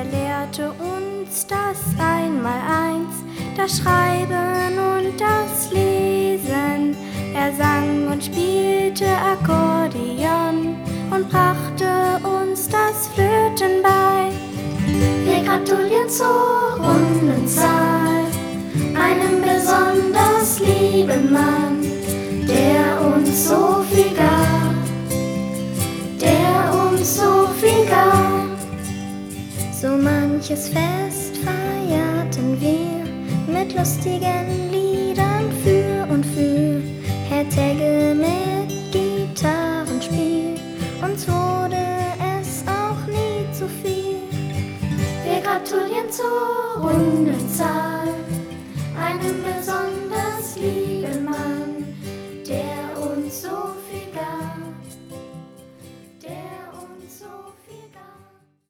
Er lehrte uns das Einmaleins, das Schreiben und das Lesen. Er sang und spielte Akkordeon und brachte uns das Flöten bei. Wir gratulieren zur runden Zahl, einem besonders lieben Mann, der uns so viel gab, der uns so viel gab. So manches Fest feierten wir mit lustigen Liedern für und für. Herr Tegge mit Gitarrenspiel, uns wurde es auch nie zu viel. Wir gratulieren zur runden Zahl, einem besonderen